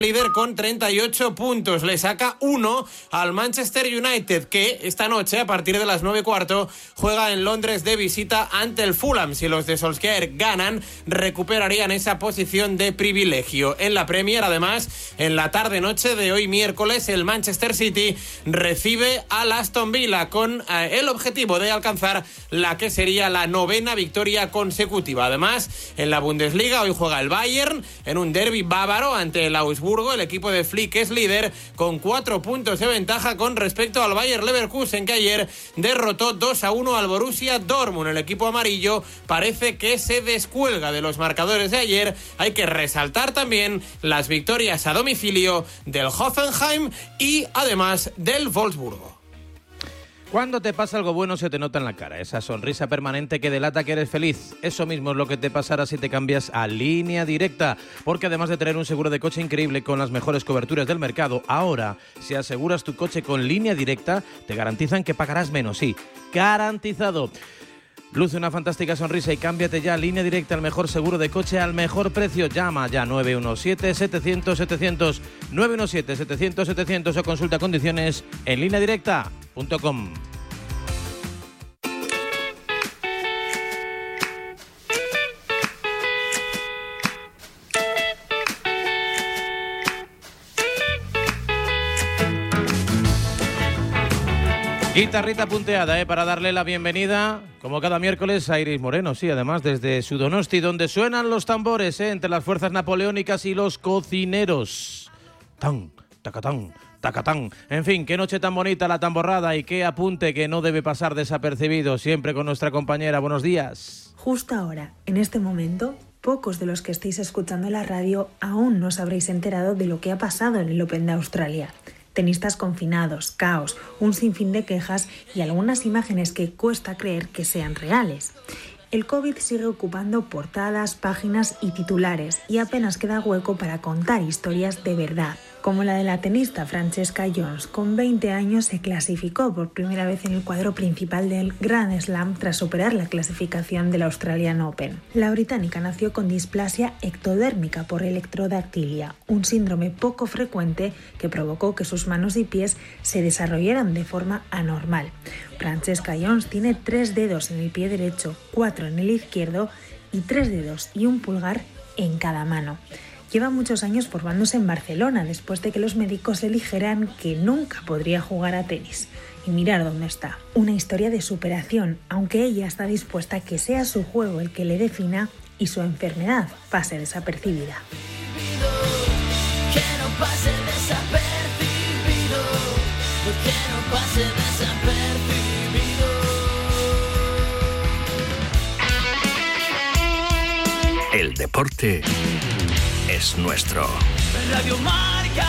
líder con 38 puntos. Le saca 1 al Manchester United, que esta noche, a partir de las 9:15, juega en Londres de visita ante el Fulham. Si los de Solskjaer ganan, recuperarían esa posición de privilegio. En la Premier, además, en la tarde-noche de hoy miércoles, el Manchester City recibe al Aston Villa con el objetivo de alcanzar la que sería la 9ª victoria consecutiva. Además, en la Bundesliga, hoy juega el Bayern en un derbi bávaro ante el Augsburgo. El equipo de Flick es líder con 4 puntos de ventaja con respecto al Bayer Leverkusen, que ayer derrotó 2-1 al Borussia Dortmund. El equipo amarillo parece que se descuelga de los marcadores de ayer. Hay que resaltar también las victorias a domicilio del Hoffenheim y además del Wolfsburgo. Cuando te pasa algo bueno se te nota en la cara, esa sonrisa permanente que delata que eres feliz. Eso mismo es lo que te pasará si te cambias a Línea Directa, porque además de tener un seguro de coche increíble con las mejores coberturas del mercado, ahora, si aseguras tu coche con Línea Directa, te garantizan que pagarás menos, sí, garantizado. Luce una fantástica sonrisa y cámbiate ya a Línea Directa, el mejor seguro de coche al mejor precio. Llama ya 917-700-700, 917-700-700 o consulta condiciones en lineadirecta.com. Guitarrita punteada, para darle la bienvenida, como cada miércoles, a Iris Moreno, sí, además desde su Donosti, donde suenan los tambores, entre las fuerzas napoleónicas y los cocineros. Tan, tacatán, tacatán. En fin, qué noche tan bonita la tamborrada y qué apunte que no debe pasar desapercibido, siempre con nuestra compañera. Buenos días. Justo ahora, en este momento, pocos de los que estáis escuchando la radio aún no os habréis enterado de lo que ha pasado en el Open de Australia. Tenistas confinados, caos, un sinfín de quejas y algunas imágenes que cuesta creer que sean reales. El COVID sigue ocupando portadas, páginas y titulares y apenas queda hueco para contar historias de verdad, como la de la tenista Francesca Jones. Con 20 años se clasificó por primera vez en el cuadro principal del Grand Slam tras superar la clasificación del Australian Open. La británica nació con displasia ectodérmica por electrodactilia, un síndrome poco frecuente que provocó que sus manos y pies se desarrollaran de forma anormal. Francesca Jones tiene 3 dedos en el pie derecho, 4 en el izquierdo y 3 dedos y un pulgar en cada mano. Lleva muchos años formándose en Barcelona después de que los médicos le dijeran que nunca podría jugar a tenis. Y mirar dónde está. Una historia de superación, aunque ella está dispuesta a que sea su juego el que le defina y su enfermedad pase desapercibida. Que no pase desapercibido, que no pase desapercibido. El deporte es nuestro. Radio Marca.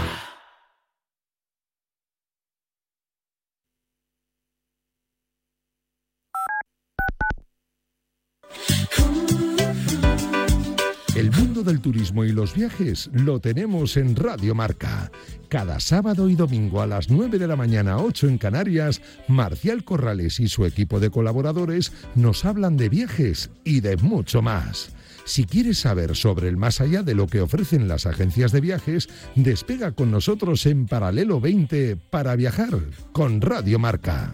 El mundo del turismo y los viajes lo tenemos en Radio Marca. Cada sábado y domingo a las 9 de la mañana, 8 en Canarias, Marcial Corrales y su equipo de colaboradores nos hablan de viajes y de mucho más. Si quieres saber sobre el más allá de lo que ofrecen las agencias de viajes, despega con nosotros en Paralelo 20 para viajar con Radio Marca.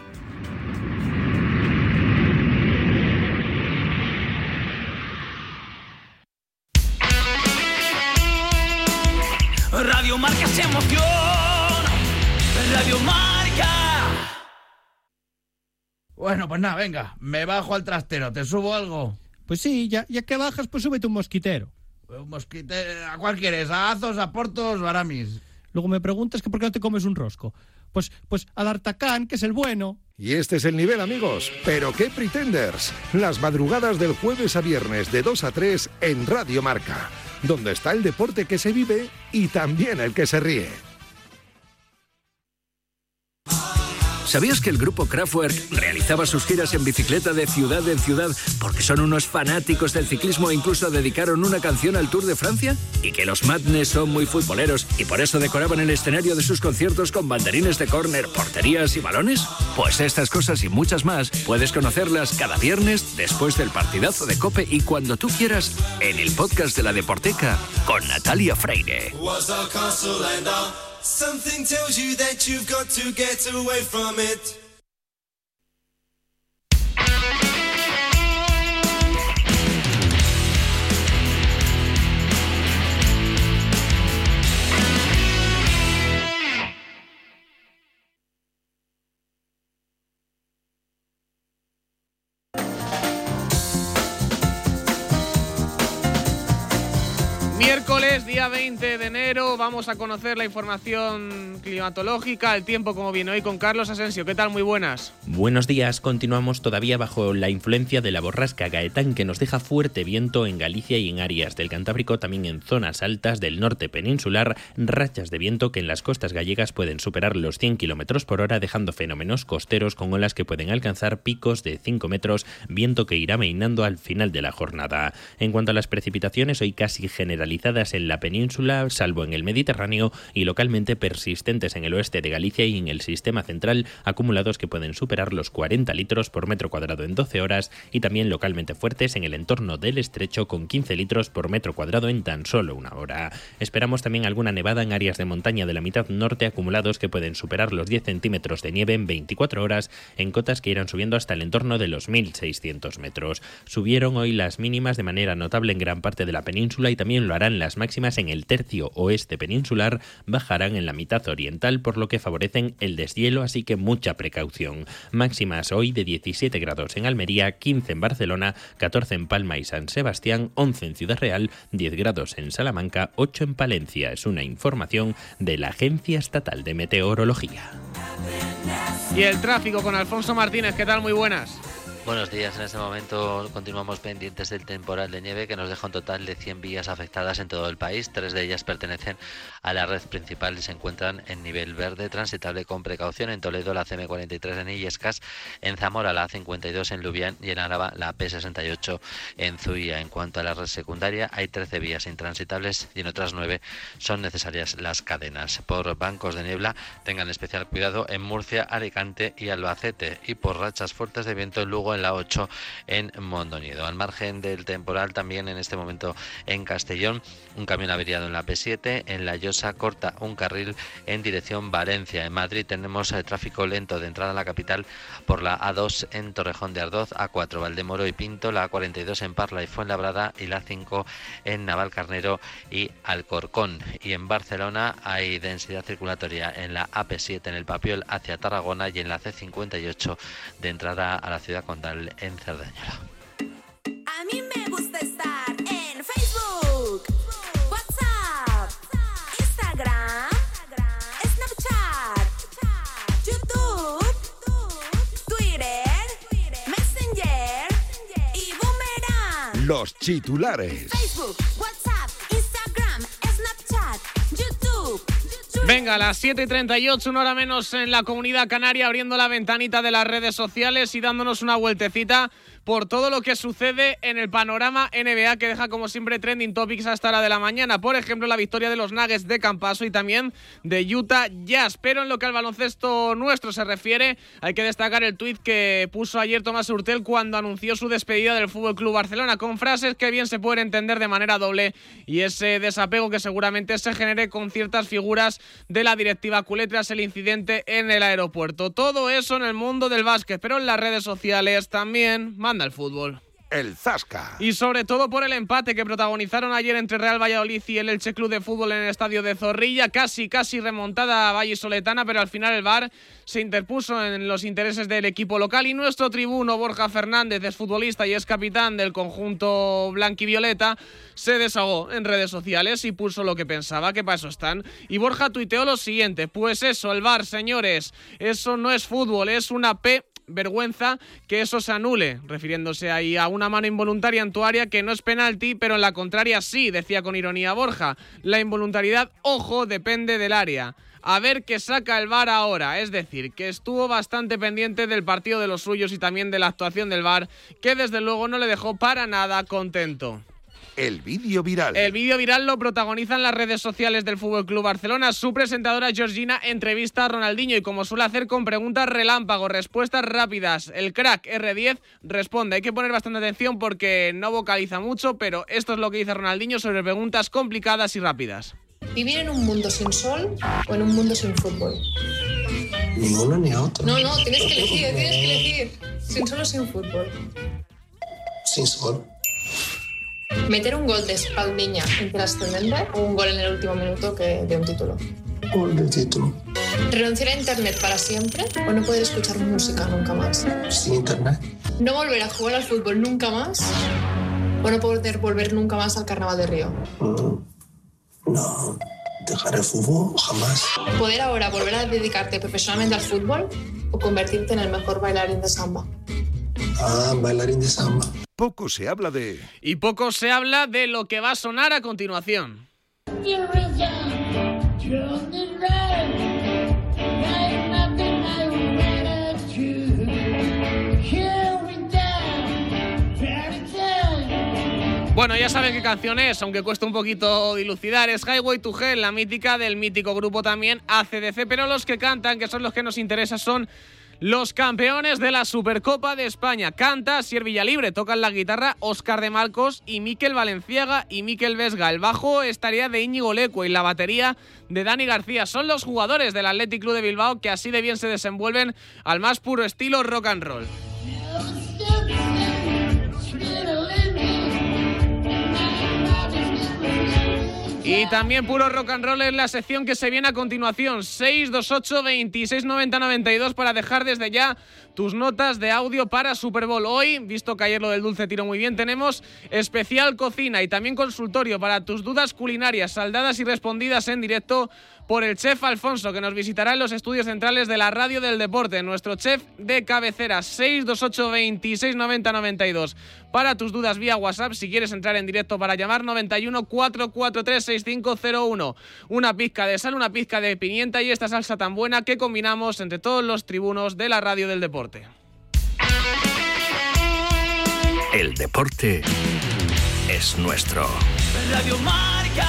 Radio Marca se emociona. Radio Marca. Bueno, pues nada, venga, me bajo al trastero, ¿te subo algo? Pues sí, ya que bajas, pues súbete un mosquitero. Un mosquitero, ¿a cuál quieres? ¿A Azos, a Portos o a Aramis? Luego me preguntas que por qué no te comes un rosco. Pues al Artacán, que es el bueno. Y este es el nivel, amigos. ¿Pero qué Pretenders? Las madrugadas del jueves a viernes de 2 a 3 en Radio Marca, donde está el deporte que se vive y también el que se ríe. ¿Sabías que el grupo Kraftwerk realizaba sus giras en bicicleta de ciudad en ciudad porque son unos fanáticos del ciclismo e incluso dedicaron una canción al Tour de Francia? ¿Y que los Madness son muy futboleros y por eso decoraban el escenario de sus conciertos con banderines de córner, porterías y balones? Pues estas cosas y muchas más puedes conocerlas cada viernes después del partidazo de COPE y cuando tú quieras en el podcast de La Deporteca con Natalia Freire. Something tells you that you've got to get away from it. Miércoles, día 20 de enero, vamos a conocer la información climatológica, el tiempo como viene hoy con Carlos Asensio. ¿Qué tal? Muy buenas. Buenos días, continuamos todavía bajo la influencia de la borrasca Gaetán, que nos deja fuerte viento en Galicia y en áreas del Cantábrico, también en zonas altas del norte peninsular, rachas de viento que en las costas gallegas pueden superar los 100 km por hora, dejando fenómenos costeros con olas que pueden alcanzar picos de 5 metros, viento que irá mainando al final de la jornada. En cuanto a las precipitaciones, hoy casi generalizadas en la península, salvo en el Mediterráneo, y localmente persistentes en el oeste de Galicia y en el sistema central, acumulados que pueden superar los 40 litros por metro cuadrado en 12 horas, y también localmente fuertes en el entorno del estrecho con 15 litros por metro cuadrado en tan solo una hora. Esperamos también alguna nevada en áreas de montaña de la mitad norte, acumulados que pueden superar los 10 centímetros de nieve en 24 horas, en cotas que irán subiendo hasta el entorno de los 1.600 metros. Subieron hoy las mínimas de manera notable en gran parte de la península y también lo harán las máximas en el tercio oeste peninsular, bajarán en la mitad oriental, por lo que favorecen el deshielo, así que mucha precaución. Máximas hoy de 17 grados en Almería, 15 en Barcelona, 14 en Palma y San Sebastián, 11 en Ciudad Real, 10 grados en Salamanca, 8 en Palencia. Es una información de la Agencia Estatal de Meteorología. Y el tráfico con Alfonso Martínez. ¿Qué tal? Muy buenas. Buenos días, en este momento continuamos pendientes del temporal de nieve que nos deja un total de 100 vías afectadas en todo el país. 3 de ellas pertenecen a la red principal y se encuentran en nivel verde, transitable con precaución. En Toledo la CM43 en Illescas, en Zamora la A52 en Lubián y en Álava la P68 en Zuia. En cuanto a la red secundaria, hay 13 vías intransitables y en otras 9 son necesarias las cadenas. Por bancos de niebla tengan especial cuidado en Murcia, Alicante y Albacete, y por rachas fuertes de viento en Lugo, en la 8 en Mondoñedo. Al margen del temporal, también en este momento en Castellón, un camión averiado en la P7, en La Llosa corta un carril en dirección Valencia. En Madrid tenemos tráfico lento de entrada a la capital por la A2 en Torrejón de Ardoz, A4 Valdemoro y Pinto, la A42 en Parla y Fuenlabrada y la A5 en Navalcarnero y Alcorcón. Y en Barcelona hay densidad circulatoria en la AP7 en el Papiol hacia Tarragona y en la C58 de entrada a la ciudad condal en Cerdañola. A mí me gusta estar en Facebook, WhatsApp, Instagram, Snapchat, YouTube, Twitter, Messenger y Boomerang. Los titulares. Facebook, WhatsApp, Instagram, Snapchat, YouTube. Venga, a las 7:38, una hora menos en la Comunidad Canaria, abriendo la ventanita de las redes sociales y dándonos una vueltecita por todo lo que sucede en el panorama NBA, que deja como siempre trending topics hasta hora de la mañana. Por ejemplo, la victoria de los Nuggets de Campaso y también de Utah Jazz. Pero en lo que al baloncesto nuestro se refiere, hay que destacar el tuit que puso ayer Tomás Hurtel cuando anunció su despedida del FC Barcelona, con frases que bien se pueden entender de manera doble, y ese desapego que seguramente se genere con ciertas figuras de la directiva culé tras el incidente en el aeropuerto. Todo eso en el mundo del básquet, pero en las redes sociales también manda el fútbol. El Zasca. Y sobre todo por el empate que protagonizaron ayer entre Real Valladolid y el Elche Club de Fútbol en el estadio de Zorrilla. Casi remontada vallisoletana, pero al final el VAR se interpuso en los intereses del equipo local y nuestro tribuno Borja Fernández, es futbolista y es capitán del conjunto blanquivioleta, se desahogó en redes sociales y puso lo que pensaba, que para eso están. Y Borja tuiteó lo siguiente: pues eso, el VAR, señores, eso no es fútbol, es una vergüenza que eso se anule, refiriéndose ahí a una mano involuntaria en tu área que no es penalti, pero en la contraria sí, decía con ironía Borja. La involuntariedad, ojo, depende del área. a ver qué saca el VAR ahora. Es decir, que estuvo bastante pendiente del partido de los suyos y también de la actuación del VAR, que desde luego no le dejó para nada contento. El vídeo viral. El vídeo viral lo protagonizan las redes sociales del FC Barcelona. Su presentadora Georgina entrevista a Ronaldinho y, como suele hacer, con preguntas relámpago, respuestas rápidas. El crack R10 responde. Hay que poner bastante atención porque no vocaliza mucho, pero esto es lo que dice Ronaldinho sobre preguntas complicadas y rápidas. ¿Vivir en un mundo sin sol o en un mundo sin fútbol? Ni uno ni otro. No, tienes que elegir. Sin sol o sin fútbol. Sin sol. ¿Meter un gol de espaldiña intrascendente o un gol en el último minuto que de un título? Gol de título. ¿Renunciar a internet para siempre o no poder escuchar música nunca más? Sin internet. ¿No volver a jugar al fútbol nunca más o no poder volver nunca más al Carnaval de Río? No, dejar el fútbol jamás. ¿Poder ahora volver a dedicarte profesionalmente al fútbol o convertirte en el mejor bailarín de samba? Bailarín de samba. Poco se habla de... Y poco se habla de lo que va a sonar a continuación. Bueno, ya saben qué canción es, aunque cuesta un poquito dilucidar. Es Highway to Hell, la mítica del mítico grupo también AC/DC, pero los que cantan, que son los que nos interesan, son los campeones de la Supercopa de España. Canta Asier Villalibre, tocan la guitarra Óscar de Marcos y Miquel Valenciaga y Miquel Vesga. El bajo estaría de Íñigo Lecue y la batería de Dani García. Son los jugadores del Athletic Club de Bilbao que así de bien se desenvuelven al más puro estilo rock and roll. Y también puro rock and roll es la sección que se viene a continuación. 628 26 90 92 para dejar desde ya tus notas de audio para Super Bowl. Hoy, visto que ayer lo del dulce tiró muy bien, tenemos especial cocina y también consultorio para tus dudas culinarias, saldadas y respondidas en directo por el chef Alfonso, que nos visitará en los estudios centrales de la Radio del Deporte, nuestro chef de cabecera. 628 26 90 92 para tus dudas vía WhatsApp. Si quieres entrar en directo para llamar, 91 443 6501. Una pizca de sal, una pizca de pimienta y esta salsa tan buena que combinamos entre todos los tribunos de la Radio del Deporte. El deporte es nuestro. Radio Marca.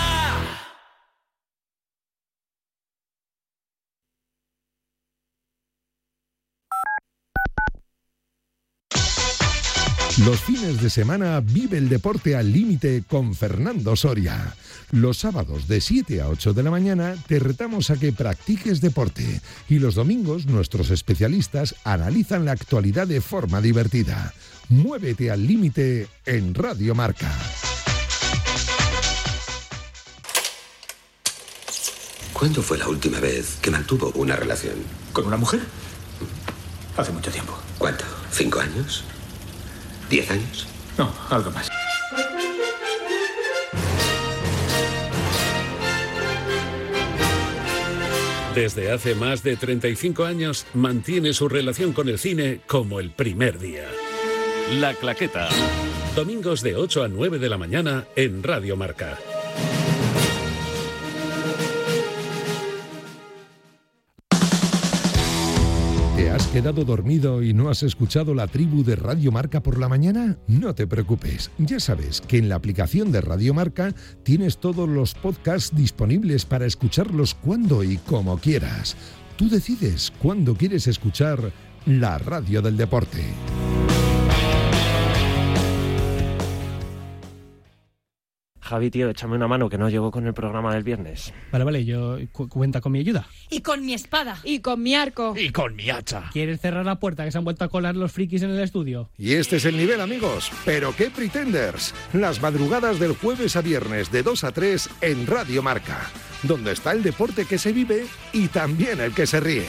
Los fines de semana vive el deporte al límite con Fernando Soria. Los sábados de 7 a 8 de la mañana te retamos a que practiques deporte y los domingos nuestros especialistas analizan la actualidad de forma divertida. Muévete al límite en Radio Marca. ¿Cuándo fue la última vez que mantuvo una relación? ¿Con una mujer? Hace mucho tiempo. ¿Cuánto? ¿5 años? ¿10 años? No, algo más. Desde hace más de 35 años mantiene su relación con el cine como el primer día. La Claqueta. Domingos de 8 a 9 de la mañana en Radio Marca. ¿Te has quedado dormido y no has escuchado la tribu de Radio Marca por la mañana? No te preocupes, ya sabes que en la aplicación de Radio Marca tienes todos los podcasts disponibles para escucharlos cuando y como quieras. Tú decides cuándo quieres escuchar la radio del deporte. Javi, tío, échame una mano que no llego con el programa del viernes. Vale, yo cuenta con mi ayuda. Y con mi espada. Y con mi arco. Y con mi hacha. ¿Quieres cerrar la puerta que se han vuelto a colar los frikis en el estudio? Y este es el nivel, amigos. ¿Pero qué Pretenders? Las madrugadas del jueves a viernes de 2 a 3 en Radio Marca, donde está el deporte que se vive y también el que se ríe.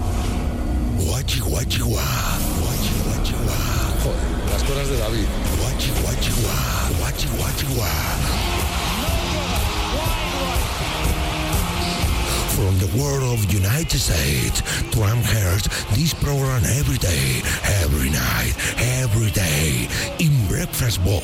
Joder, las cosas de David. From the world of United States to Amherst, this program every day, every night, every day. In Breakfast Bowl,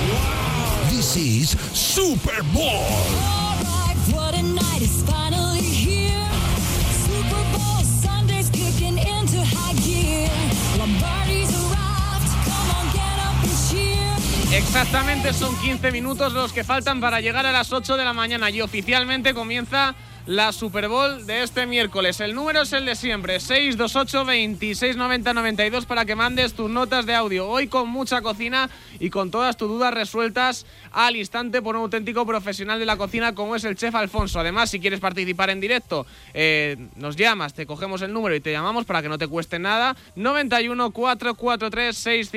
this is Super Bowl. All right, what a night is finally here. Super Bowl Sunday's kicking into high gear. Lombardi's arrived. Come on, get up and cheer. Exactamente, son 15 minutos los que faltan para llegar a las 8 de la mañana y oficialmente comienza la Super Bowl de este miércoles. El número es el de siempre, 628 26 90 92, para que mandes tus notas de audio. Hoy con mucha cocina y con todas tus dudas resueltas al instante por un auténtico profesional de la cocina como es el chef Alfonso. Además, si quieres participar en directo, nos llamas, te cogemos el número y te llamamos para que no te cueste nada. 91 443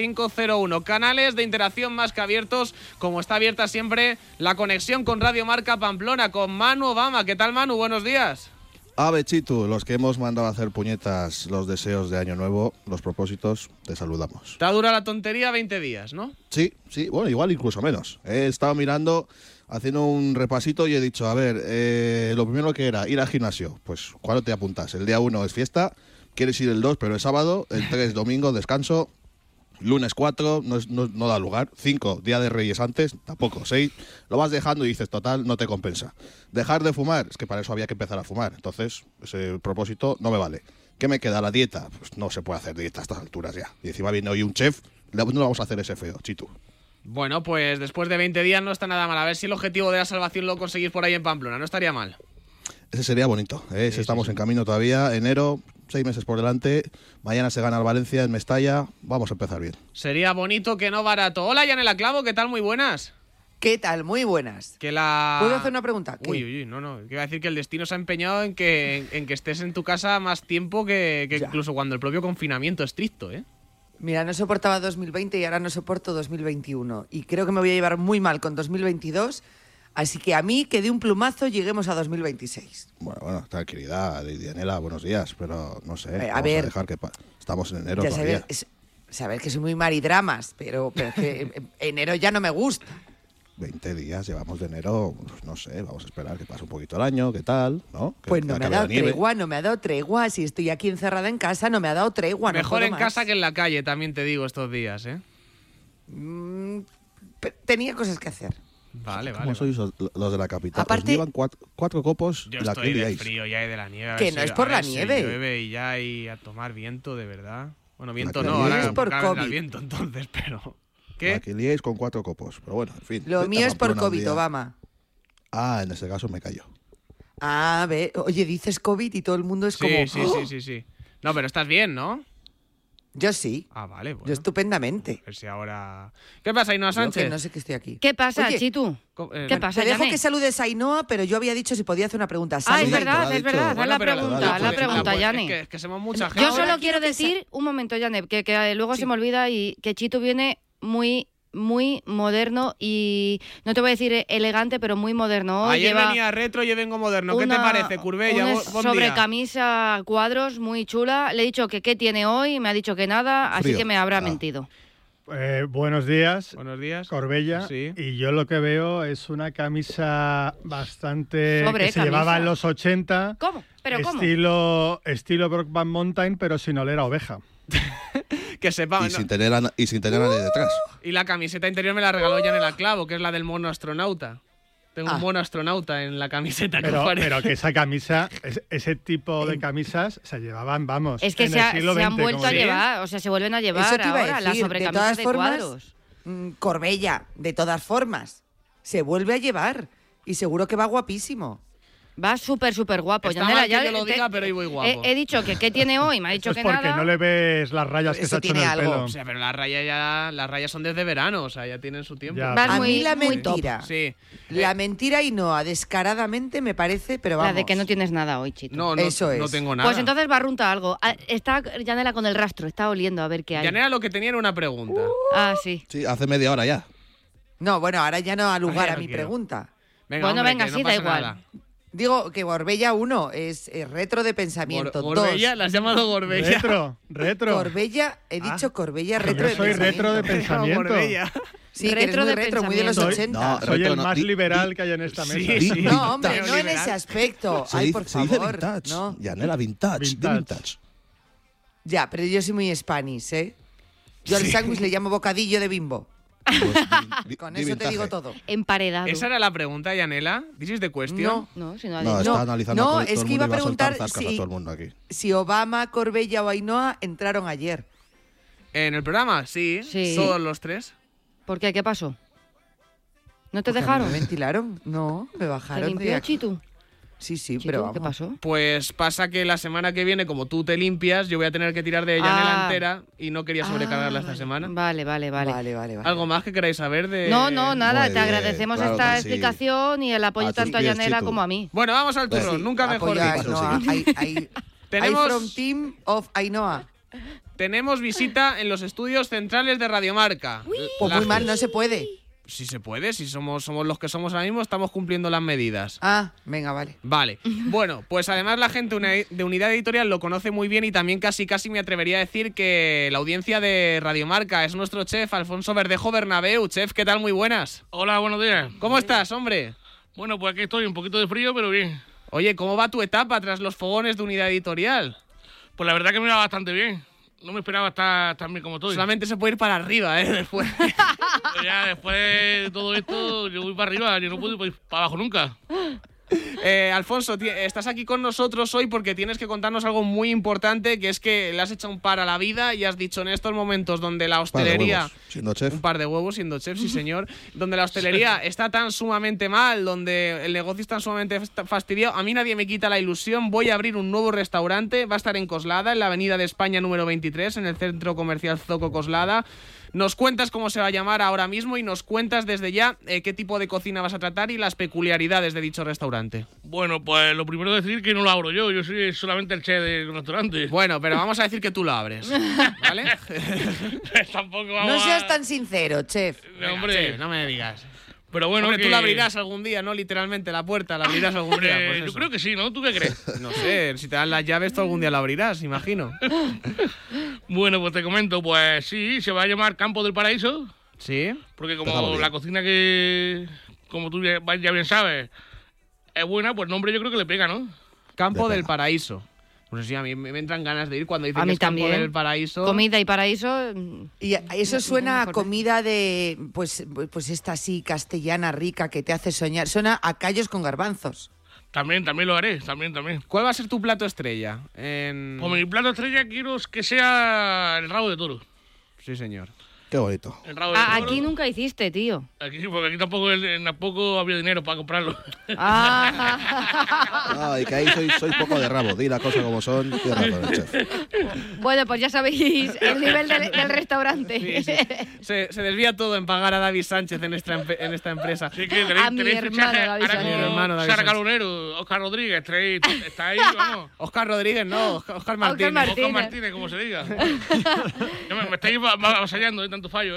6501. Canales de interacción más que abiertos, como está abierta siempre la conexión con Radio Marca Pamplona, con Manu Obama. ¿Qué tal, Manu? Buenos días. Ave Chitu, los que hemos mandado a hacer puñetas los deseos de Año Nuevo, los propósitos, te saludamos. Está dura la tontería 20 días, ¿no? Sí, bueno, igual incluso menos. He estado mirando, haciendo un repasito y he dicho, a ver, lo primero que era ir al gimnasio. Pues, ¿cuándo te apuntas? El día 1 es fiesta, quieres ir el 2, pero es sábado, el 3 domingo, descanso, lunes 4, no da lugar, 5, Día de Reyes antes, tampoco, 6, lo vas dejando y dices, total, no te compensa. Dejar de fumar, es que para eso había que empezar a fumar, entonces ese propósito no me vale. ¿Qué me queda? ¿La dieta? Pues no se puede hacer dieta a estas alturas ya. Y encima viene hoy un chef, no vamos a hacer ese feo, Chitu. Bueno, pues después de 20 días no está nada mal. A ver si el objetivo de la salvación lo conseguís por ahí en Pamplona, no estaría mal. Ese sería bonito, si estamos en camino todavía, enero, 6 meses por delante, mañana se gana el Valencia en Mestalla, vamos a empezar bien. Sería bonito que no barato. Hola, Yanela Clavo, ¿qué tal? Muy buenas. ¿Qué tal? Muy buenas. ¿Puedo hacer una pregunta? ¿Qué? Uy, no. Quiero decir que el destino se ha empeñado en que estés en tu casa más tiempo que incluso cuando el propio confinamiento estricto, ¿eh? Mira, no soportaba 2020 y ahora no soporto 2021. Y creo que me voy a llevar muy mal con 2022. Así que a mí, que de un plumazo lleguemos a 2026. Bueno, tranquilidad, Dianela, buenos días, pero no sé, a vamos ver, a dejar que estamos en enero ya todavía. Sabes que soy muy maridramas, pero es que enero ya no me gusta. 20 días llevamos de enero, pues no sé, vamos a esperar que pase un poquito el año, ¿qué tal? ¿No? Pues no me ha dado tregua, si estoy aquí encerrada en casa, no me ha dado tregua. Mejor no en más. casa que en la calle, también te digo estos días, ¿eh? Tenía cosas que hacer. Vale. ¿Cómo sois los de la capital? Aparte, os llevan cuatro copos yo y la estoy de liáis. frío ya y de la nieve. Que no es por la nieve. Llueve y ya y a tomar viento, de verdad. Bueno, viento La no, que ahora es por COVID. el viento entonces, pero... ¿Qué? La que liáis con 4 copos, pero bueno, en fin. Lo mío es por COVID, Obama. En ese caso me callo. Oye, dices COVID y todo el mundo es como... Sí. No, pero estás bien, ¿no? Yo sí. Vale, bueno. Yo estupendamente. A ver si ahora... ¿Qué pasa, Ainhoa Sánchez? Que no sé que estoy aquí. ¿Qué pasa, Oye, Chitu? ¿Qué pasa, Te dejo Jané? que saludes a Ainhoa, pero yo había dicho si podía hacer una pregunta. Es Saluda, verdad. Bueno, la pero pregunta, Jané. Es que somos mucha gente. Yo solo quiero decir, un momento, Jané, que luego se me olvida, y que Chitu viene muy moderno y no te voy a decir elegante, pero muy moderno. Ayer venía retro y hoy vengo moderno. ¿Qué te parece, Curbella? Una sobrecamisa cuadros muy chula. Le he dicho que qué tiene hoy, me ha dicho que nada, así que me habrá mentido. Buenos días. Buenos días. Corbella. Sí. Y yo lo que veo es una camisa bastante que se llevaba en los 80. ¿Cómo? ¿Pero cómo? Estilo Brokeback Mountain, pero sin oler a oveja. Que sepa. Sin tener a nadie detrás. Y la camiseta interior me la regaló Yanela Clavo, que es la del mono astronauta. Tengo un mono astronauta en la camiseta. Pero que esa camisa, ese tipo de camisas se llevaban, vamos, es que en el siglo XX. Se han vuelto a llevar, o sea, se vuelven a llevar Eso te iba ahora a decir, las sobrecamisas de cuadros. Corbella, de todas formas, se vuelve a llevar y seguro que va guapísimo. Va súper guapo. Está mal que yo lo diga, pero hoy voy guapo. He dicho que qué tiene hoy, me ha dicho Eso que es porque nada. no le ves las rayas que se ha hecho en el pelo. O sea, pero las rayas son desde verano, o sea, ya tienen su tiempo. A mí la mentira. Sí. La mentira y no, descaradamente me parece, pero vamos. La de que no tienes nada hoy, Chito. No, eso es. No tengo nada. Pues entonces barrunta algo. Está Yanela con el rastro, está oliendo a ver qué hay. Yanela lo que tenía era una pregunta. Sí. Sí, hace media hora ya. No, bueno, ahora ya no ha lugar no a mi quiero. pregunta. Venga, hombre, sí, da igual. Nada. Digo que Gorbella 1 es retro de pensamiento. Gorbella, 2. la has llamado Gorbella. Retro. Gorbella, he dicho Gorbella retro yo soy retro de pensamiento. Sí, que eres retro muy de retro, muy de los pensamiento. 80. Soy retro el no, más di- liberal que hay en esta mesa. No, hombre, no en ese aspecto. Se Ay, dice, por se dice favor. vintage. No. Yanela, vintage. di vintage. Ya, pero yo soy muy Spanish, ¿eh? Yo al sándwich le llamo bocadillo de Bimbo. Con eso te digo todo. Emparedado. Esa era la pregunta, Yanela. ¿This is the question? No, si no, No, está analizando no, todo es el que mundo iba a y va soltar preguntar zascas a todo el mundo aquí. si Obama, Corbella o Ainhoa entraron ayer. ¿En el programa? Sí. Sí. Todos los tres. ¿Por qué? ¿Qué pasó? ¿No te Porque dejaron? ¿Me ventilaron? No, me ¿Te bajaron limpió de aquí. Chitu? Sí, sí, Chitu, pero vamos. ¿qué pasó? Pues pasa que la semana que viene, como tú te limpias, yo voy a tener que tirar de Yanela Ah. entera y no quería sobrecargarla esta semana. Vale. ¿Algo más que queráis saber de...? No, nada, Muy te bien, agradecemos claro esta que sí. explicación y el apoyo A tus tanto a pies, Yanela Chitu. como a mí. Bueno, vamos al turrón. Sí, Nunca mejor apoya a dicho. Ainhoa. Tenemos- I from team of Ainhoa. Tenemos visita en los estudios centrales de Radiomarca. Pues muy mal, no se puede. Sí se puede, si somos los que somos ahora mismo, estamos cumpliendo las medidas. Ah, venga, vale. Vale. Bueno, pues además la gente de Unidad Editorial lo conoce muy bien y también casi me atrevería a decir que la audiencia de Radiomarca es nuestro chef, Alfonso Verdejo Bernabeu. Chef, ¿qué tal? Muy buenas. Hola, buenos días. ¿Cómo estás, hombre? Bueno, pues aquí estoy, un poquito de frío, pero bien. Oye, ¿cómo va tu etapa tras los fogones de Unidad Editorial? Pues la verdad que me va bastante bien. No me esperaba estar tan bien como estoy. Solamente se puede ir para arriba, después. Pero ya después de todo esto, yo voy para arriba, yo no puedo ir para abajo nunca. Alfonso, estás aquí con nosotros hoy porque tienes que contarnos algo muy importante, que es que le has hecho un par a la vida y has dicho en estos momentos donde la hostelería... Siendo chef. Un par de huevos siendo chef, sí señor. Donde la hostelería está tan sumamente mal, donde el negocio está sumamente fastidiado, a mí nadie me quita la ilusión. Voy a abrir un nuevo restaurante, va a estar en Coslada, en la Avenida de España número 23, en el Centro Comercial Zoco Coslada. Nos cuentas cómo se va a llamar ahora mismo y nos cuentas desde ya qué tipo de cocina vas a tratar y las peculiaridades de dicho restaurante. Bueno, pues lo primero es decir que no lo abro yo soy solamente el chef del restaurante. Bueno, pero vamos a decir que tú lo abres, ¿vale? Tampoco vamos No seas tan sincero, chef. No, hombre, sí, no me digas. Pero bueno, hombre, que... tú la abrirás algún día, ¿no? Literalmente la puerta, la abrirás algún día. Pues yo eso. creo que sí, ¿no? ¿Tú qué crees? No sé, si te dan las llaves, tú algún día la abrirás, imagino. Bueno, pues te comento, pues sí, se va a llamar Campo del Paraíso. ¿Sí? Porque como la cocina que, como tú ya bien sabes, es buena, pues el nombre yo creo que le pega, ¿no? Campo del Paraíso. Pues sí, a mí me entran ganas de ir cuando dicen A que mí es Campo también. del Paraíso. Comida y paraíso. Y eso suena a mejor. comida de, pues esta así castellana rica que te hace soñar. Suena a callos con garbanzos. También lo haré, también. ¿Cuál va a ser tu plato estrella? Pues mi plato estrella quiero que sea el rabo de toro. Sí, señor. Qué bonito. El rabo de toro. Aquí nunca hiciste, tío. Aquí sí, porque aquí tampoco había dinero para comprarlo. Ay, que ahí sois poco de rabo. Di la cosa como son. Tienes razón, el chef. Bueno, pues ya sabéis el nivel del restaurante. Sí. Se desvía todo en pagar a David Sánchez en esta empresa. Sí, que A mi hermano David ahora Sánchez. como hermano David Sara Sánchez. Calonero, Óscar Rodríguez, está ahí, vamos. Óscar Rodríguez, no, Óscar Martínez. Óscar Martínez, como se diga. Me estáis avasallando, tanto fallo,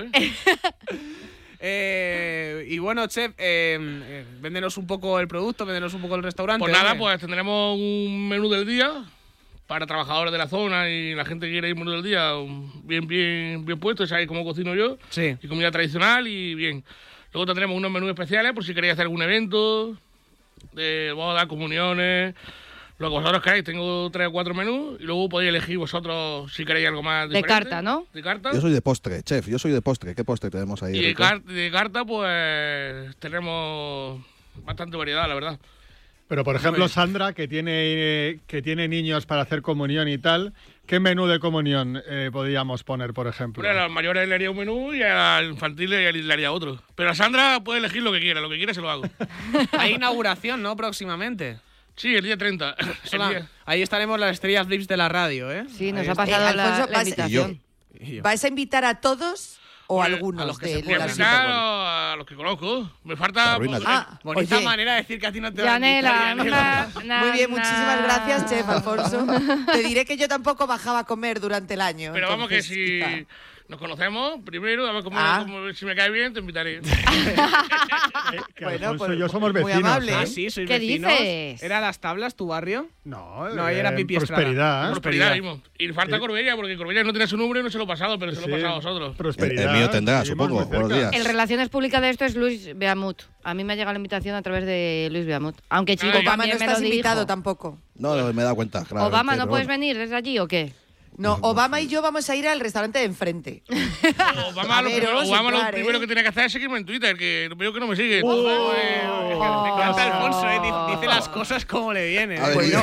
Y bueno, chef, véndenos un poco el producto, véndenos un poco el restaurante. Pues nada, hombre. pues tendremos un menú del día para trabajadores de la zona y la gente que quiere ir menú del día bien puesto, sabéis cómo cocino yo. Sí. Y comida tradicional y bien. Luego tendremos unos menús especiales por si queréis hacer algún evento de bodas, comuniones, lo que vosotros queráis. Tengo 3 o 4 menús y luego podéis elegir vosotros si queréis algo más De diferente. carta, ¿no? De carta. Yo soy de postre, chef. Yo soy de postre. ¿Qué postre tenemos ahí? Y rico? de carta, pues tenemos bastante variedad, la verdad. Pero, por ejemplo, Sandra, que tiene niños para hacer comunión y tal, ¿qué menú de comunión podríamos poner, por ejemplo? Bueno, a las mayores le haría un menú y a las infantiles le haría otro. Pero a Sandra puede elegir lo que quiera se lo hago. Hay inauguración, ¿no? Próximamente. Sí, el día 30. Ahí estaremos las estrellas Blips de la radio, ¿eh? Sí, nos Ahí ha está. pasado Alfonso, la invitación. ¿Vais a invitar a todos o a algunos a los que de se Voy a la invitar Super Bowl? a los que conozco. Me falta... Bonita oye. manera de decir que a ti no te Yanela, va a invitar, Yanela. Muy bien, muchísimas gracias, chef Alfonso. Te diré que yo tampoco bajaba a comer durante el año. Pero vamos que entonces, si... quizá. Nos conocemos primero, a ver si me cae bien, te invitaré. Que Alfonso y yo somos muy vecinos. amable. ¿eh? Ah, sí, sois ¿Qué vecinos. dices? ¿Era Las Tablas tu barrio? No, No, ahí era Pipi Estrada. Prosperidad. Prosperidad, mismo. Y falta Corbella, porque Corbella no tiene su número y no se lo he pasado, pero se lo he pasado a vosotros. Prosperidad. El mío tendrá, Vivimos supongo. muy cerca. Buenos días. El relaciones públicas de esto es Luis Beamut. A mí me ha llegado la invitación a través de Luis Beamut. Aunque Chico Obama también no me estás lo invitado dijo. tampoco. No, me he dado cuenta, claro. Obama, ¿no puedes venir desde allí o qué? No, Obama y yo vamos a ir al restaurante de enfrente. Obama, lo primero que tiene que hacer es seguirme en Twitter, que veo que no me sigue. Me encanta Alfonso, dice las cosas como le vienen. Bueno,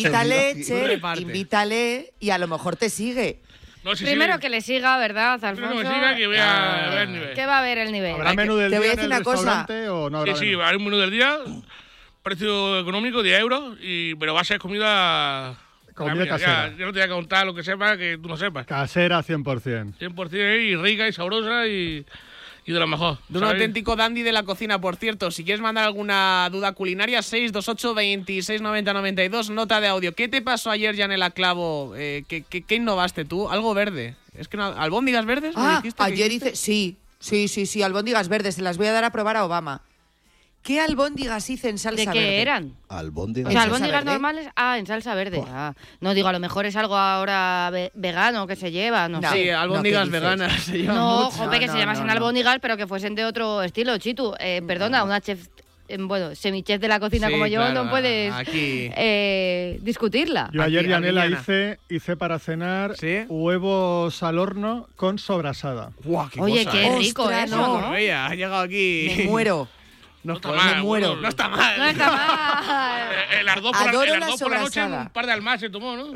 invítale y a lo mejor te sigue. No, sí, Primero sí. que le siga, ¿verdad, Alfonso? Primero que me siga, que vea ver el nivel. Que va a ver el nivel. ¿Habrá menú del Te voy día a decir en el una cosa. restaurante o no habrá Sí, menú? hay un menú del día, precio económico, 10 euros, pero va a ser comida... Comida casera. Ya no te voy a contar lo que sepa que tú no sepas. Casera 100%. 100% y rica y sabrosa y de lo mejor. De un ¿sabes? auténtico dandy de la cocina, por cierto. Si quieres mandar alguna duda culinaria, 628 26 90 92, nota de audio. ¿Qué te pasó ayer, Yanela Clavo? ¿Qué innovaste tú? Algo verde. Es que no, ¿albóndigas verdes? ¿me dijiste? Ayer hice... Sí, albóndigas verdes. Se las voy a dar a probar a Obama. ¿Qué albóndigas hice en salsa ¿De verde? qué eran? Albóndigas. O sea, ¿En salsa albóndigas verde? normales. Ah, en salsa verde. Ah. No, digo, a lo mejor es algo ahora vegano que se lleva, no, No. sé. Sí, albóndigas ¿qué dices? veganas. Se llevan No, mucho. jope, que se llamasen no. albóndigas, pero que fuesen de otro estilo, Chitu. Perdona, una chef, semichef de la cocina Sí, como yo, claro, no puedes aquí. discutirla. Yo ayer, Aquí, Yanela, Arguiñana. hice para cenar ¿Sí? huevos al horno con sobrasada. Guau, qué Oye, cosa, qué ¿eh? rico Ostras, eso, no. ¿no? Oye, ha llegado aquí. Me muero. No está mal, me muero. No está mal. No está mal. El ardor Adoro por la la noche sobrasada. un par de almas se tomó, ¿no?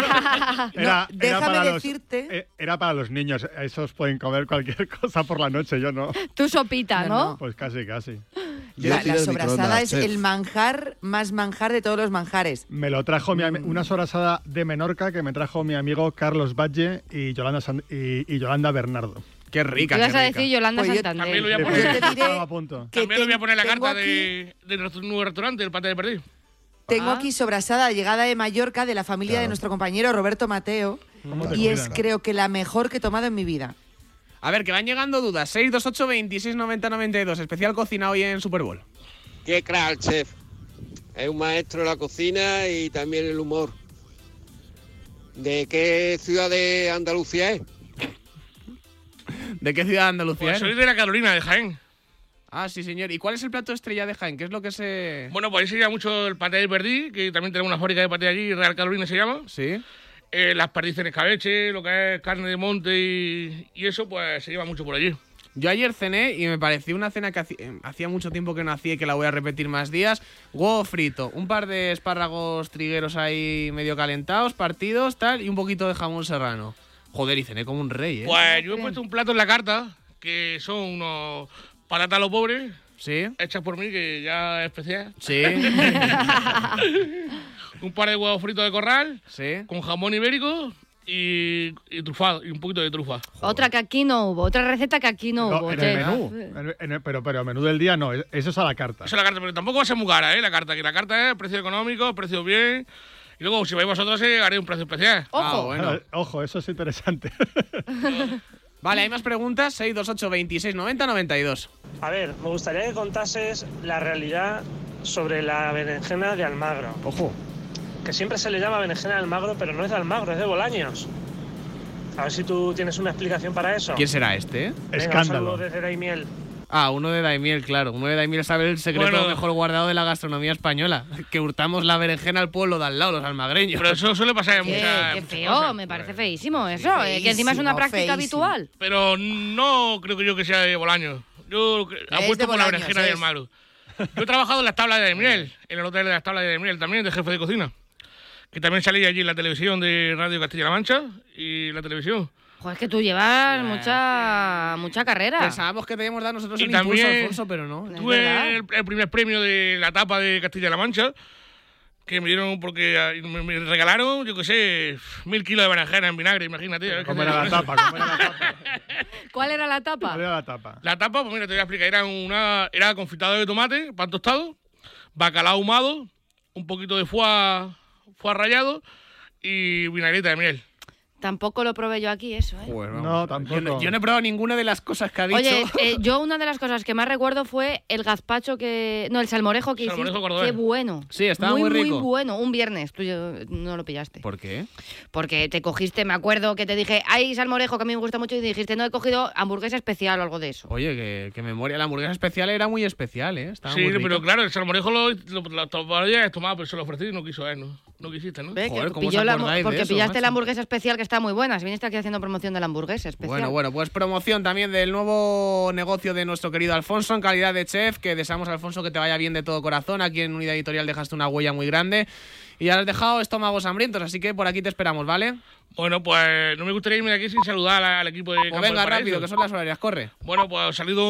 Déjame decirte... Era para los niños. Esos pueden comer cualquier cosa por la noche, yo no. Tu sopita, ¿no? Pues casi. Yo La tiro el sobrasada microondas, es chef. el manjar más manjar de todos los manjares. Me lo trajo una sobrasada de Menorca que me trajo mi amigo Carlos Valle y Yolanda Bernardo. Qué rica, Tú ibas qué a rica. decir Yolanda Pues yo Santander. También lo voy a Yo poner. te diré Estaba a punto. que También le voy a poner la tengo carta aquí- de nuestro nuevo restaurante, el Pate de Perdí. Tengo Ah. aquí sobrasada llegada de Mallorca de la familia de nuestro compañero Roberto Mateo ¿Cómo te y es cuidan? creo que la mejor que he tomado en mi vida. A ver, que van llegando dudas. 628 26 90 92. Especial cocina hoy en Super Bowl. Qué crack el chef. Es un maestro de la cocina y también el humor. ¿De qué ciudad de Andalucía es? ¿De qué ciudad de Andalucía Pues es? soy de la Carolina, de Jaén. Ah, sí, señor. ¿Y cuál es el plato estrella de Jaén? ¿Qué es lo que se...? Bueno, pues ahí se llama mucho el paté de perdí, que también tenemos una fábrica de paté allí, Real Carolina se llama. Sí. Las perdices en escabeche, lo que es carne de monte y eso, pues se lleva mucho por allí. Yo ayer cené y me pareció una cena que hacía mucho tiempo que no hacía y que la voy a repetir más días. Huevo frito, un par de espárragos trigueros ahí medio calentados, partidos, tal, y un poquito de jamón serrano. Joder, y cené como un rey, ¿eh? Pues yo he puesto un plato en la carta, que son unos patatas a lo pobres, ¿sí? Hechas por mí, que ya es especial. Sí. Un par de huevos fritos de corral, sí, con jamón ibérico y trufado, y un poquito de trufa. Otra que aquí no hubo, otra receta que aquí no hubo. En el chef. menú. Pero el menú del día no, eso es a la carta. Eso es la carta, pero tampoco va a ser muy cara, la carta. Que la carta es precio económico, precio bien. Y luego, si vais vosotros, haré un precio especial. Ojo. bueno. Ojo, eso es interesante. Vale, hay más preguntas. 628 26 90 92. A ver, me gustaría que contases la realidad sobre la berenjena de Almagro. Ojo. Que siempre se le llama berenjena de Almagro, pero no es de Almagro, es de Bolaños. A ver si tú tienes una explicación para eso. ¿Quién será este? Venga, un saludo desde Daimiel. Ah, uno de Daimiel, claro. Uno de Daimiel sabe el secreto Bueno. mejor guardado de la gastronomía española. Que hurtamos la berenjena al pueblo de al lado, los almagreños. Pero eso suele pasar en Qué, muchas qué muchas feo, cosas. me parece feísimo eso. Que encima es una práctica habitual. Pero no creo que yo que sea de Bolaños. Yo apuesto de por la Bolaños, berenjena de es. Almagro. Yo he trabajado en las tablas de Miel, en el hotel de las tablas de Miel también, de jefe de cocina. Que también salí allí en la televisión de Radio Castilla-La Mancha y la televisión. Joder, es que tú llevas mucha carrera. Pensábamos que debíamos dar nosotros Y el impulso, también Alfonso, pero no. Tuve el primer premio de la tapa de Castilla-La Mancha, que me dieron porque me regalaron, yo qué sé, 1000 kilos de berenjena en vinagre, imagínate. ¿Cómo era la tapa? ¿Cuál era la tapa? ¿Cuál era la tapa? La tapa, pues mira, te voy a explicar. Era confitado de tomate, pan tostado, bacalao ahumado, un poquito de foie rallado y vinagreta de miel. Tampoco lo probé yo aquí, eso, ¿eh? Pues vamos. No, tampoco. Yo no he probado ninguna de las cosas que ha dicho. Oye, yo una de las cosas que más recuerdo fue el gazpacho no, el salmorejo que Salmorejo hiciste. cordobés. Qué bueno. Sí, estaba muy rico. Muy bueno. Un viernes, tú no lo pillaste. ¿Por qué? Porque te cogiste, me acuerdo que te dije, hay salmorejo que a mí me gusta mucho y dijiste, no, he cogido hamburguesa especial o algo de eso. Oye, que memoria. La hamburguesa especial era muy especial, ¿eh? Estaba Sí, muy rica. pero claro, el salmorejo lo habías tomado, pero se lo ofrecí y no quiso él, ¿no? No quisiste, ¿no? Ve, Joder, que ¿cómo pilló os acordáis de porque eso, pillaste macho? la hamburguesa especial que está muy buena. Si viniste aquí haciendo promoción de la hamburguesa especial. Bueno, pues promoción también del nuevo negocio de nuestro querido Alfonso en calidad de chef, que deseamos, Alfonso, que te vaya bien de todo corazón. Aquí en Unidad Editorial dejaste una huella muy grande y ya has dejado estómagos hambrientos, así que por aquí te esperamos, ¿vale? Bueno, pues no me gustaría irme de aquí sin saludar al equipo de Pues Campo venga, del Paraíso. rápido, que son las horarias, corre. Bueno, pues saludo